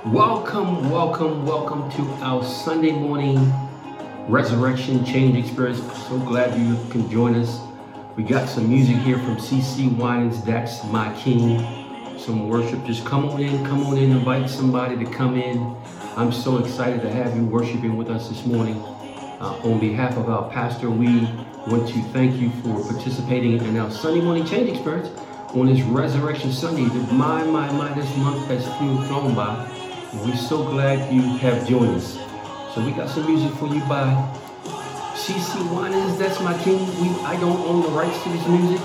Welcome to our Sunday morning resurrection change experience. So glad you can join us. We got some music here from CC Winans, That's My King. Some worship. Just come on in, invite somebody to come in. I'm so excited to have you worshiping with us this morning. On behalf of our pastor, we want to thank you for participating in our Sunday morning change experience on this Resurrection Sunday. My, this month has flown by. We're so glad you have joined us. So we got some music for you by CC Winans, That's My King. I don't own the rights to this music.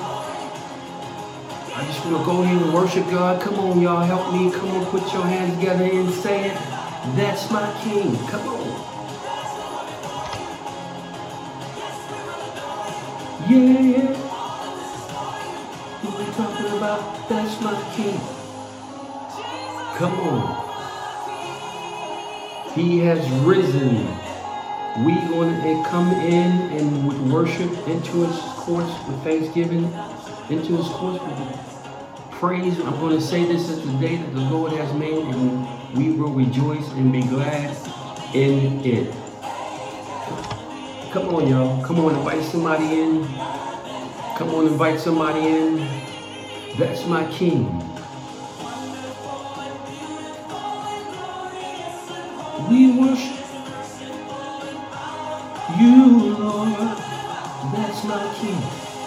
I just want to go ahead and worship God. Come on, y'all, help me. Come on, put your hands together and say it. That's my King. Come on. Yeah. What we talking about? That's my King. Come on. He has risen. We going to come in and with worship into his courts with thanksgiving, into his courts with praise. I'm going to say this is the day that the Lord has made, and we will rejoice and be glad in it. Come on, y'all. Come on, invite somebody in. Come on, invite somebody in. That's my King. We worship you, Lord. That's my King.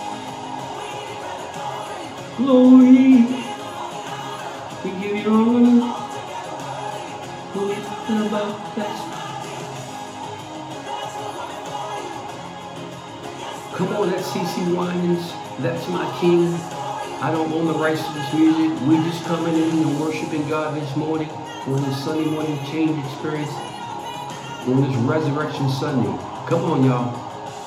Glory. We give you honor. What we talking about? Come on, that's CC Winans. That's my King. I don't own the rights to this music. We just coming in and worshiping God this morning on this Sunday morning change experience, on this Resurrection Sunday. Come on, y'all.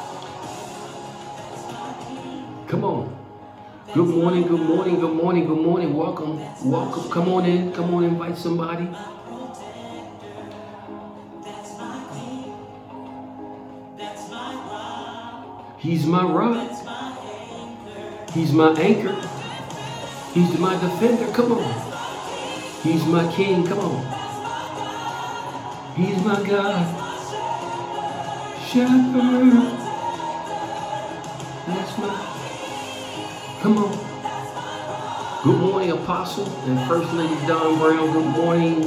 Come on. Good morning. Welcome. Come on in. Come on, invite somebody. He's my rock. He's my anchor. He's my defender. Come on. He's my King. Come on. He's my God. Shepherd. That's my. Come on. Good morning, Apostle and First Lady Dawn Brown. Good morning.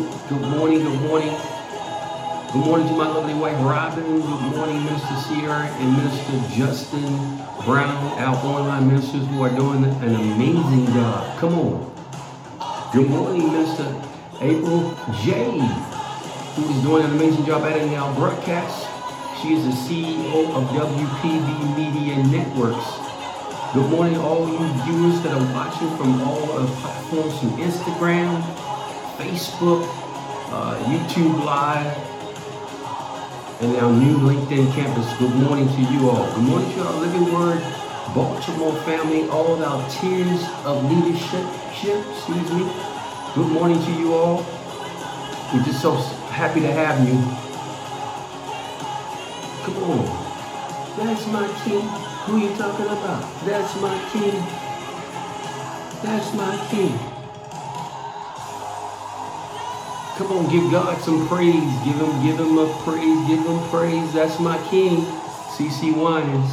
Good morning to my lovely wife, Robin. Good morning, Minister Sierra and Minister Justin Brown, our online ministers who are doing an amazing job. Come on. Good morning, Minister April J, who is doing an amazing job editing our broadcast. She is the CEO of WPB Media Networks. Good morning to all you viewers that are watching from all of the platforms, from Instagram, Facebook, YouTube Live, and our new LinkedIn campus. Good morning to you all. Good morning to our Living Word Baltimore family, all of our tiers of leadership. Good morning to you all. We're just so happy to have you. Come on. That's my King. Who are you talking about? That's my King. That's my King. Come on, give God some praise. Give him a praise. Give him praise. That's my King. CC Winans.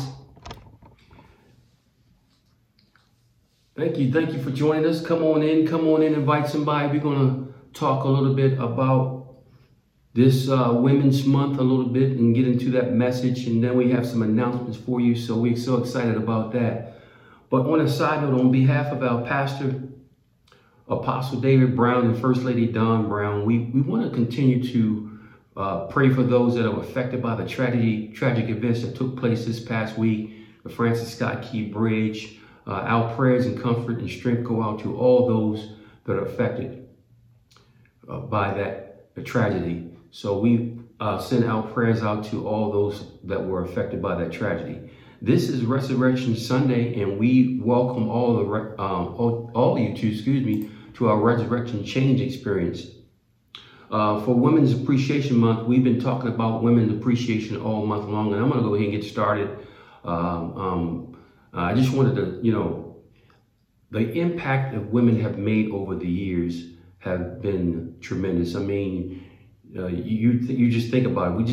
Thank you for joining us. Come on in, invite somebody. We're going to talk a little bit about this Women's Month a little bit and get into that message. And then we have some announcements for you. So we're so excited about that. But on a side note, on behalf of our pastor, Apostle David Brown and First Lady Dawn Brown, we want to continue to pray for those that are affected by the tragic events that took place this past week, the Francis Scott Key Bridge. Our prayers and comfort and strength go out to all those that are affected by the tragedy. So we send our prayers out to all those that were affected by that tragedy. This is Resurrection Sunday, and we welcome all you to our Resurrection Change experience. For Women's Appreciation Month, we've been talking about women's appreciation all month long, and I'm going to go ahead and get started. I just wanted to, the impact that women have made over the years have been tremendous. I mean, you just think about it.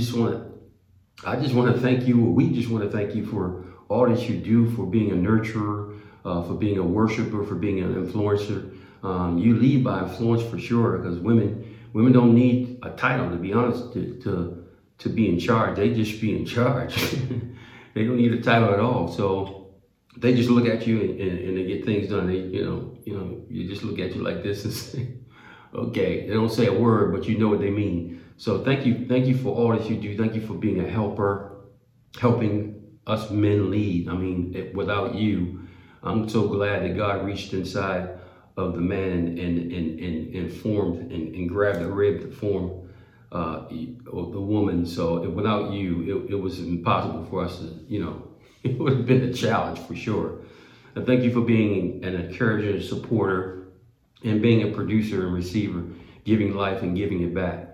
I just want to thank you, or we just want to thank you for all that you do, for being a nurturer, for being a worshiper, for being an influencer. You lead by influence for sure, because women don't need a title, to be honest, to be in charge. They just be in charge. They don't need a title at all. So they just look at you and they get things done. They, you just look at you like this and say, okay. They don't say a word, but you know what they mean. So thank you for all that you do. Thank you for being a helper, helping us men lead. I mean, without you, I'm so glad that God reached inside of the man and formed and grabbed the rib to form the woman. So without you, it was impossible for us to, it would have been a challenge for sure. And thank you for being an encourager, supporter, and being a producer and receiver, giving life and giving it back.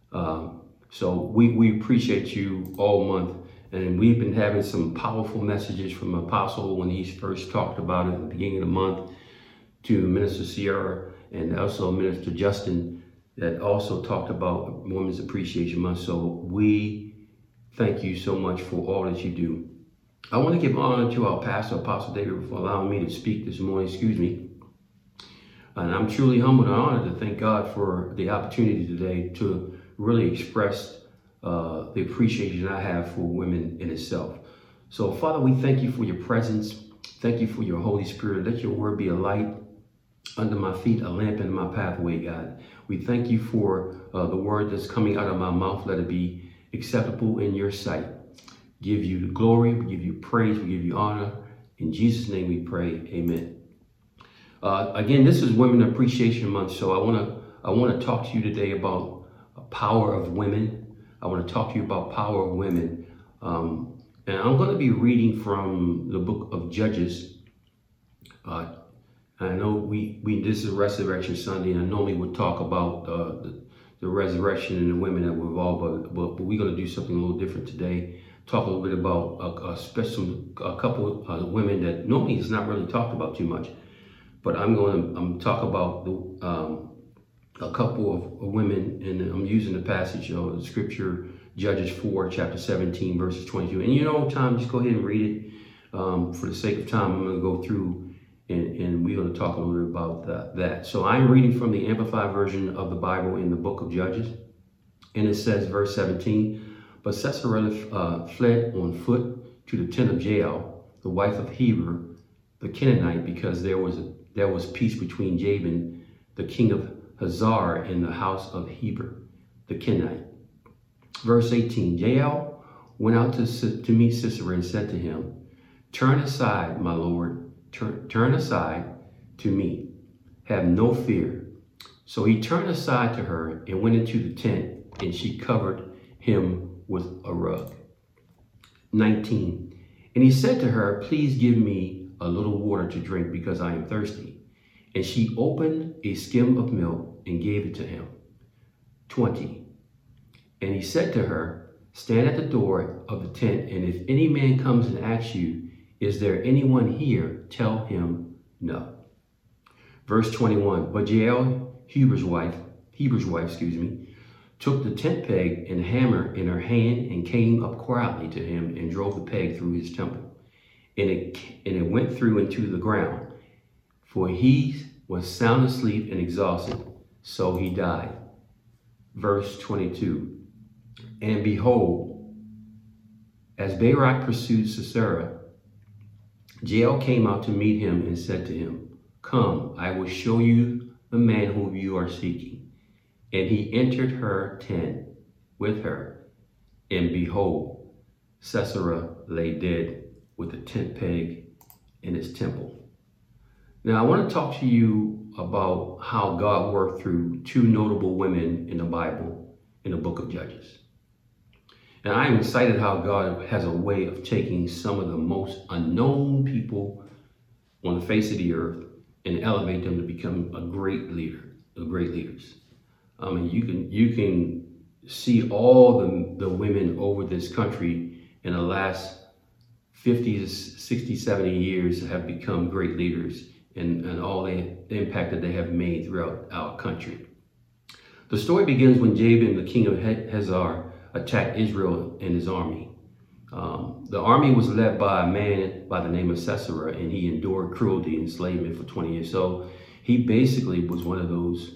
So we appreciate you all month. And we've been having some powerful messages from Apostle when he first talked about it at the beginning of the month, to Minister Sierra and also Minister Justin, that also talked about Women's Appreciation Month. So we thank you so much for all that you do. I want to give honor to our pastor, Apostle David, for allowing me to speak this morning. Excuse me. And I'm truly humbled and honored to thank God for the opportunity today to really express the appreciation I have for women in itself. So, Father, we thank you for your presence. Thank you for your Holy Spirit. Let your word be a light under my feet, a lamp in my pathway, God. We thank you for the word that's coming out of my mouth. Let it be acceptable in your sight. Give you the glory, we give you praise, we give you honor. In Jesus' name we pray, amen. Again, this is Women Appreciation Month, so I want to talk to you today about power of women. I want to talk to you about power of women. And I'm going to be reading from the book of Judges. I know this is Resurrection Sunday, and I normally would talk about the resurrection and the women that were involved, but we're going to do something a little different today. Talk a little bit about a couple of women that normally is not really talked about too much. But I'm going to talk about a couple of women, and I'm using the passage of the scripture, Judges 4, chapter 17, verses 22. And time, just go ahead and read it. For the sake of time, I'm going to go through and we're going to talk a little bit about that. So I'm reading from the Amplified version of the Bible in the book of Judges. And it says, verse 17, but Sisera fled on foot to the tent of Jael, the wife of Heber, the Canaanite, because there was peace between Jabin, the king of Hazar, and the house of Heber, the Kenite. Verse 18, Jael went out to meet Sisera and said to him, turn aside, my lord, turn aside to me. Have no fear. So he turned aside to her and went into the tent, and she covered him with a rug. 19, and he said to her, please give me a little water to drink, because I am thirsty. And she opened a skim of milk and gave it to him. 20, and he said to her, stand at the door of the tent, and if any man comes and asks you, is there anyone here? Tell him no. Verse 21, but Jael, Heber's wife, took the tent peg and hammer in her hand and came up quietly to him and drove the peg through his temple. And it went through into the ground, for he was sound asleep and exhausted, so he died. Verse 22, and behold, as Barak pursued Sisera, Jael came out to meet him and said to him, come, I will show you the man whom you are seeking. And he entered her tent with her, and behold, Sisera lay dead with a tent peg in his temple. Now, I want to talk to you about how God worked through two notable women in the Bible in the book of Judges. And I am excited how God has a way of taking some of the most unknown people on the face of the earth and elevate them to become a great leaders. I mean, you can see all the women over this country in the last 50 to 60, 70 years have become great leaders, and all they impact that they have made throughout our country. The story begins when Jabin, the king of Hazor, attacked Israel and his army. The army was led by a man by the name of Sisera, and he endured cruelty and enslavement for 20 years. So he basically was one of those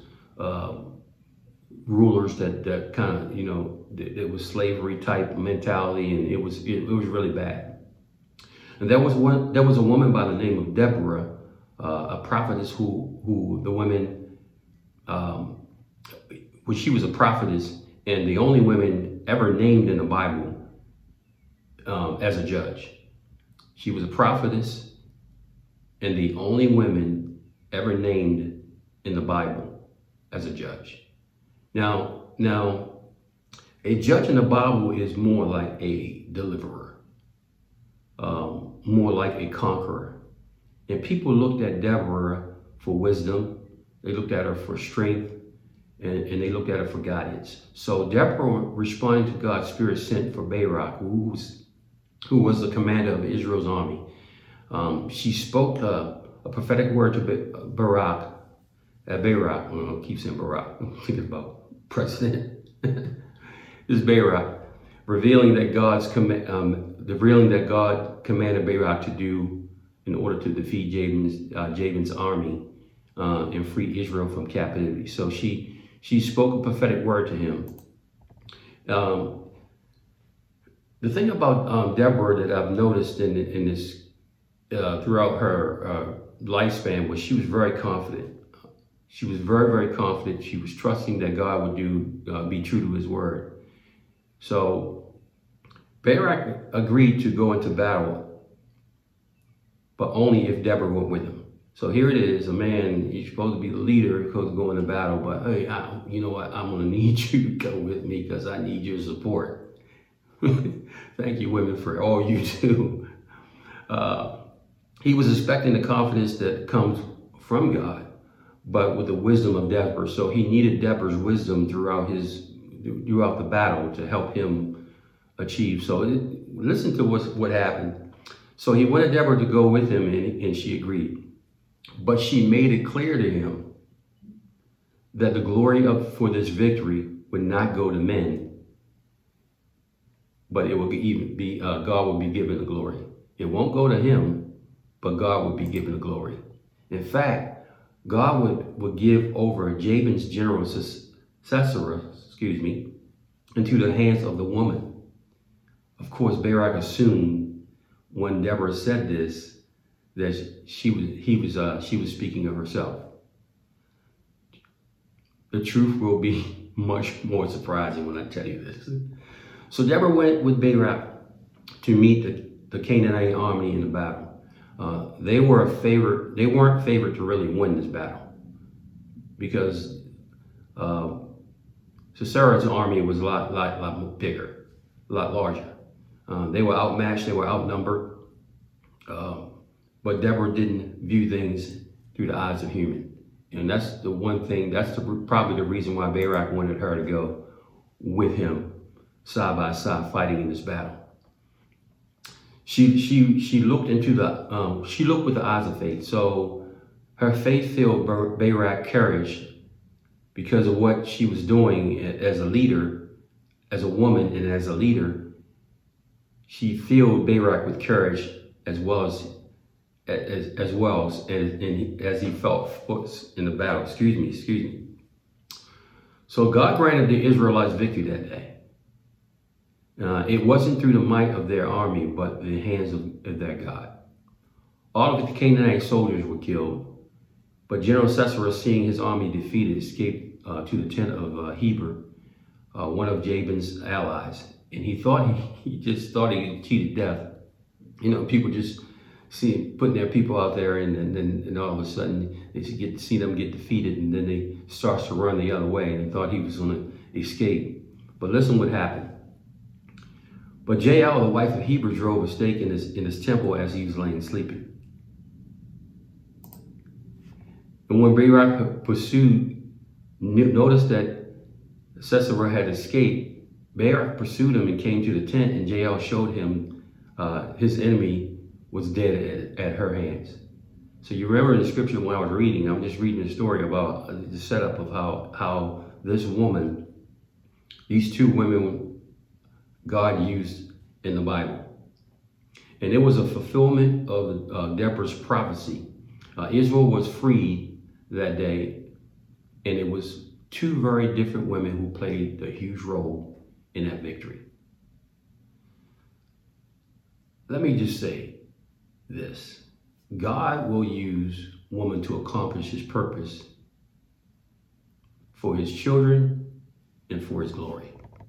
rulers that kind of, it was slavery type mentality, and it was really bad. And there was a woman by the name of Deborah, a prophetess who the women, she was a prophetess, and the only woman ever named in the Bible as a judge. She was a prophetess and the only woman ever named in the Bible as a judge. Now, a judge in the Bible is more like a deliverer, more like a conqueror. And people looked at Deborah for wisdom. They looked at her for strength, and they looked at her for guidance. So Deborah responded to God's spirit sent for Barak, who was the commander of Israel's army. She spoke a prophetic word to Barak. I keep saying Barak. I'm thinking about president. This is Barak, revealing that God commanded Barak to do in order to defeat Jabin's army and free Israel from captivity. So she spoke a prophetic word to him. The thing about Deborah that I've noticed in this throughout her lifespan was she was very confident. She was very, very confident. She was trusting that God would be true to his word. So Barak agreed to go into battle, but only if Deborah went with him. So here it is, a man, he's supposed to be the leader, he's supposed to go into battle, but hey, you know what, I'm gonna need you to go with me because I need your support. Thank you, women, for all you do. He was expecting the confidence that comes from God, but with the wisdom of Deborah. So he needed Deborah's wisdom throughout the battle to help him achieve. So listen to what happened. So he wanted Deborah to go with him, and she agreed. But she made it clear to him that the glory for this victory would not go to men, but it would be God would be given the glory. It won't go to him, but God would be given the glory. In fact, God would give over Jabin's general Sisera, into the hands of the woman. Of course, Barak assumed when Deborah said this that she was speaking of herself. The truth will be much more surprising when I tell you this. So Deborah went with Barak to meet the Canaanite army in the battle. They weren't favored to really win this battle because Sisera's army was a lot bigger, a lot larger. They were outmatched, they were outnumbered. But Deborah didn't view things through the eyes of human. And that's the one thing, probably the reason why Barak wanted her to go with him side by side fighting in this battle. She looked with the eyes of faith. So her faith filled Barak courage because of what she was doing as a leader, as a woman and as a leader. She filled Barak with courage as well as he felt in the battle. Excuse me. So God granted the Israelites victory that day. It wasn't through the might of their army, but the hands of their God. All of the Canaanite soldiers were killed, but General Sisera, seeing his army defeated, escaped to the tent of Heber, one of Jabin's allies, and he just thought he cheated death. People just putting their people out there, and all of a sudden they see them get defeated, and then they start to run the other way, and they thought he was going to escape. But listen what happened. But Jael, the wife of Heber, drove a stake in his temple as he was laying sleeping. And when Barak pursued, noticed that Sisera had escaped, Barak pursued him and came to the tent, and Jael showed him his enemy was dead at her hands. So you remember the scripture when I was reading, I'm just reading the story about the setup of how this woman, these two women God used in the Bible. And it was a fulfillment of Deborah's prophecy. Israel was freed that day, and it was two very different women who played a huge role in that victory. Let me just say this. God will use woman to accomplish his purpose for his children and for his glory.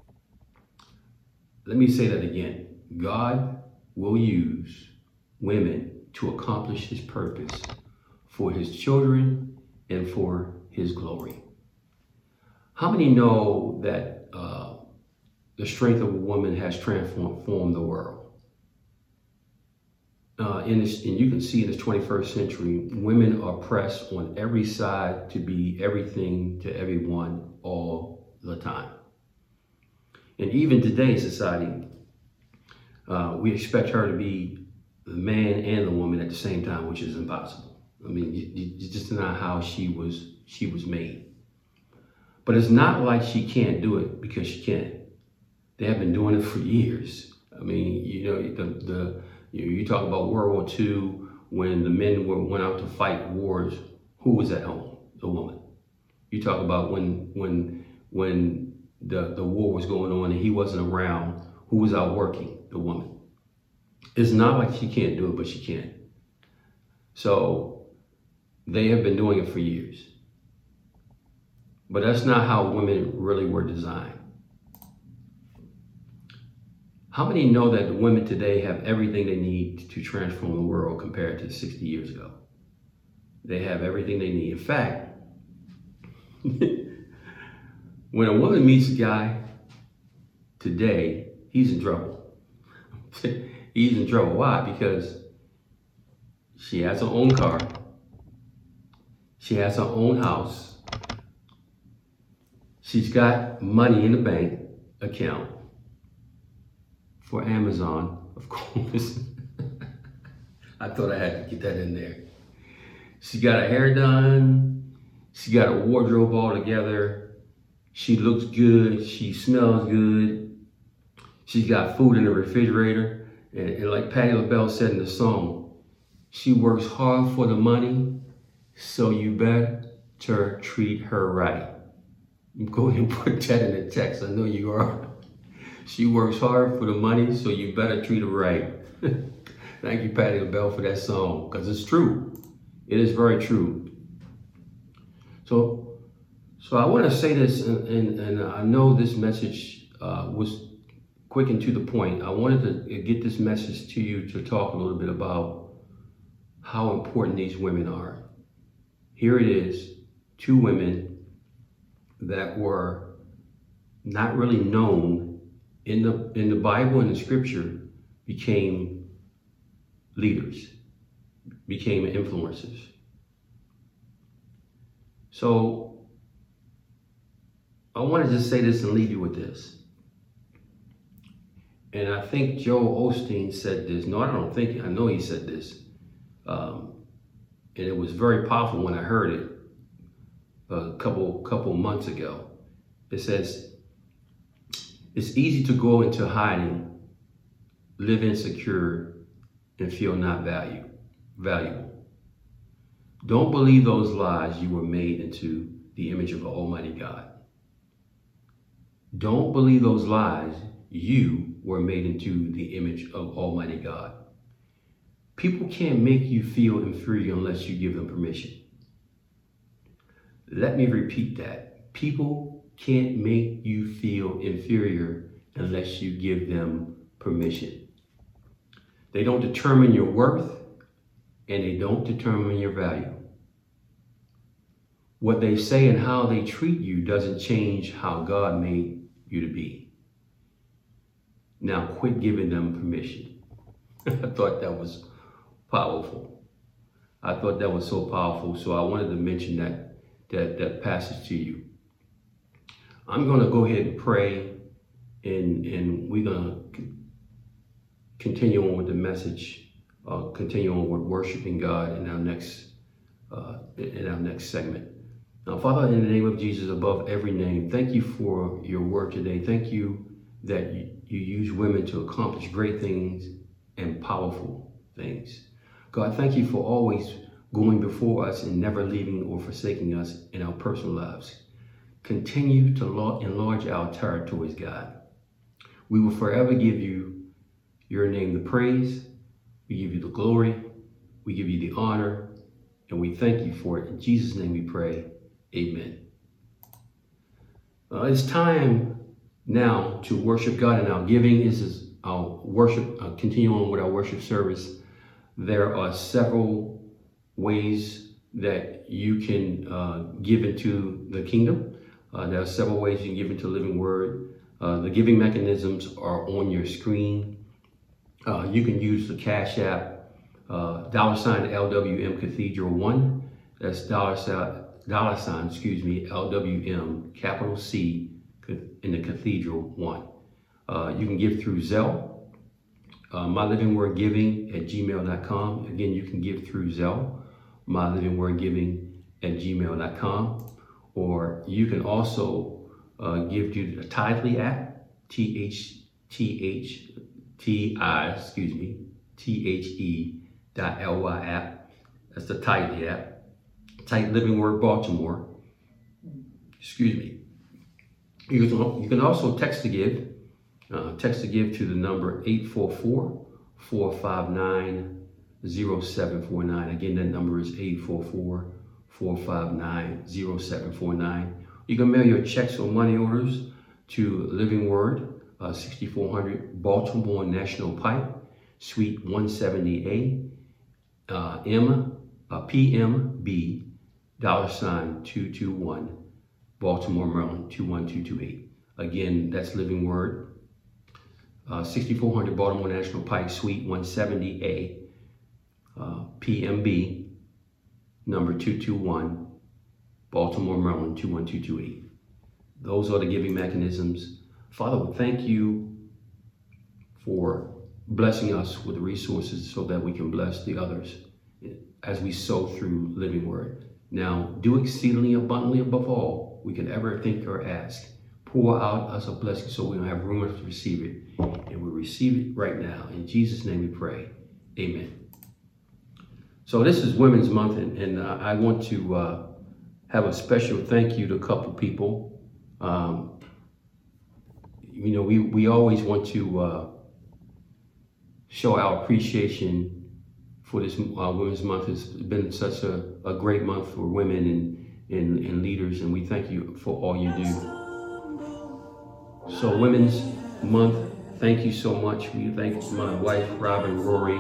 Let me say that again. God will use women to accomplish his purpose for his children and for his glory. How many know that the strength of a woman has transformed the world? And you can see in this 21st century, women are pressed on every side to be everything to everyone all the time. And even today's society, we expect her to be the man and the woman at the same time, which is impossible. I mean, it's just not how she was made. But it's not like she can't do it, because she can. They have been doing it for years. I mean, you talk about World War II, when the men went out to fight wars. Who was at home? The woman. You talk about when the war was going on and he wasn't around. Who was out working? The woman. It's not like she can't do it, but she can. So they have been doing it for years. But that's not how women really were designed. How many know that the women today have everything they need to transform the world compared to 60 years ago? They have everything they need. In fact, when a woman meets a guy today, he's in trouble. He's in trouble. Why? Because she has her own car. She has her own house. She's got money in the bank account for Amazon, of course. I thought I had to get that in there. She got her hair done. She got a wardrobe all together. She looks good. She smells good. She's got food in the refrigerator. And like Patti LaBelle said in the song, she works hard for the money, so you better treat her right. Go ahead and put that in the text. I know you are. She works hard for the money, so you better treat her right. Thank you, Patti LaBelle, for that song, because it's true. It is very true. So I want to say this, and I know this message was quick and to the point. I wanted to get this message to you to talk a little bit about how important these women are. Here it is, two women that were not really known in the Bible and the scripture, became leaders, became influencers. So I want to just say this and leave you with this. And I think Joel Osteen said this. No, I don't think, I know he said this. And it was very powerful when I heard it a couple months ago. It says, it's easy to go into hiding, live insecure, and feel not valuable. Don't believe those lies. You were made into the image of an almighty God. Don't believe those lies. You were made into the image of almighty God. People can't make you feel inferior unless you give them permission. Let me repeat that. People can't make you feel inferior unless you give them permission. They don't determine your worth, and they don't determine your value. What they say and how they treat you doesn't change how God made you to be. Now quit giving them permission. I thought that was powerful. I thought that was so powerful, so I wanted to mention that passage to you. I'm going to go ahead and pray, and we're going to continue on with the message continue on with worshiping God in our next segment. Now, Father, in the name of Jesus, above every name, thank you for your word today. Thank you that you use women to accomplish great things and powerful things. God, thank you for always going before us and never leaving or forsaking us in our personal lives. Continue to enlarge our territories, God. We will forever give you your name the praise. We give you the glory. We give you the honor. And we thank you for it. In Jesus' name we pray. Amen. It's time now to worship God in our giving. This is our worship, continue on with our worship service. There are several ways that you can give into the kingdom. There are several ways you can give into Living Word. The giving mechanisms are on your screen. You can use the Cash App, $ LWM Cathedral 1. That's $ LWM, capital C, in the Cathedral 1. You can give through Zelle, mylivingwordgiving@gmail.com. Again, you can give through Zelle, mylivingwordgiving@gmail.com. Or you can also give to the Tithely app, THE.LY app. That's the Tithely app. Type Living Word Baltimore. You can also text to give. Text to give to the number 844-459-0749. Again, that number is 844-459-0749. You can mail your checks or money orders to Living Word, 6400 Baltimore National Pike, Suite 170A, PMB, $221, Baltimore, Maryland, 21228. Again, that's Living Word, 6400 Baltimore National Pike, Suite 170A, PMB, number 221, Baltimore, Maryland, 21228. Those are the giving mechanisms. Father, we thank you for blessing us with resources so that we can bless the others as we sow through Living Word. Now, do exceedingly abundantly above all we can ever think or ask. Pour out us a blessing so we don't have room to receive it. And we receive it right now. In Jesus' name we pray. Amen. So this is Women's Month, and I want to have a special thank you to a couple people. We always want to show our appreciation for this Women's Month. It's been such a great month for women and leaders, and we thank you for all you do. So Women's Month, thank you so much. We thank my wife, Robin Rory.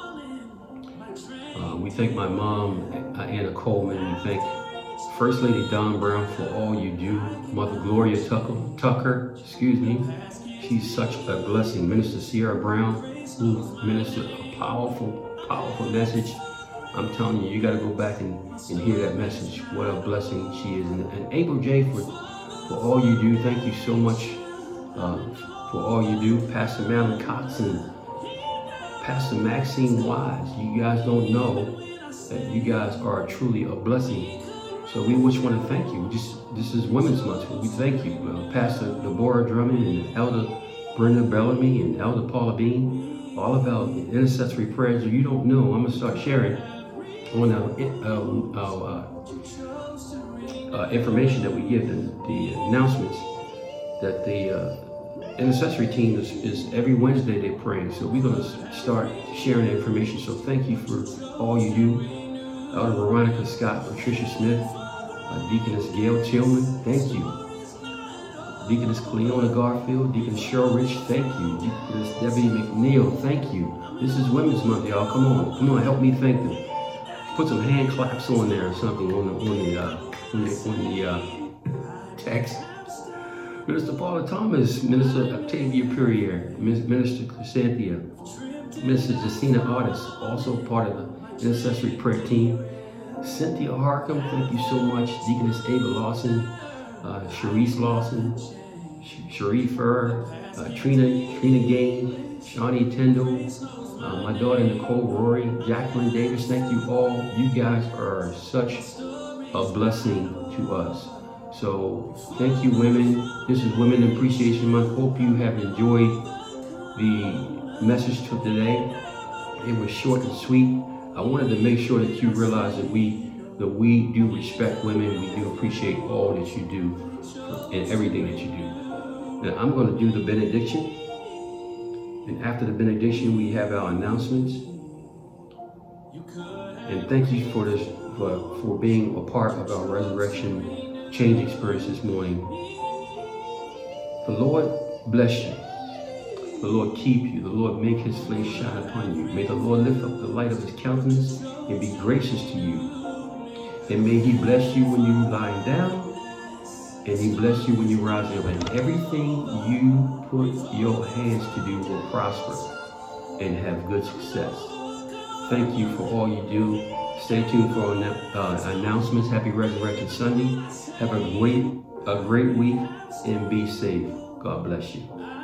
We thank my mom, Anna Coleman. We thank First Lady Don Brown for all you do. Mother Gloria Tucker, she's such a blessing. Minister Sierra Brown, who ministered a powerful message. I'm telling you, you got to go back and hear that message. What a blessing she is. And April J, for all you do. Thank you so much for all you do. Pastor Madeline Cox and Pastor Maxine Wise. You guys don't know that you guys are truly a blessing. So we just want to thank you. This is Women's Month. We thank you. Pastor Deborah Drummond and Elder Brenda Bellamy and Elder Paula Bean. All about intercessory prayers. If you don't know, I'm going to start sharing on our information that we give, the announcements that the intercessory team is every Wednesday they're praying. So we're going to start sharing the information. So thank you for all you do. Elder Veronica Scott, Patricia Smith, Deaconess Gail Tillman, thank you. Deaconess Cleona Garfield, Deaconess Cheryl Rich, thank you. Deaconess Debbie McNeil, thank you. This is Women's Month, y'all. Come on, help me thank them. Put some hand claps on there or something on the text. Minister Paula Thomas, Minister Octavia Purrier, Minister Chrysanthia, Minister Jacina Artis, also part of the intercessory prayer team. Cynthia Harcum, thank you so much. Deaconess Ava Lawson, Sharice Lawson, Sharif Trina Gain, Shawnee Tyndall, my daughter Nicole, Rory, Jacqueline Davis. Thank you all. You guys are such a blessing to us. So thank you, women. This is Women Appreciation Month. Hope you have enjoyed the message for today. It was short and sweet. I wanted to make sure that you realize that we do respect women. We do appreciate all that you do and everything that you do. Now I'm going to do the benediction. And after the benediction, we have our announcements. And thank you for this, for being a part of our resurrection change experience this morning. The Lord bless you. The Lord keep you. The Lord make his face shine upon you. May the Lord lift up the light of his countenance and be gracious to you. And may he bless you when you lie down, and he bless you when you rise up. And everything you put your hands to do will prosper and have good success. Thank you for all you do. Stay tuned for our announcements. Happy Resurrection Sunday. Have a great week and be safe. God bless you.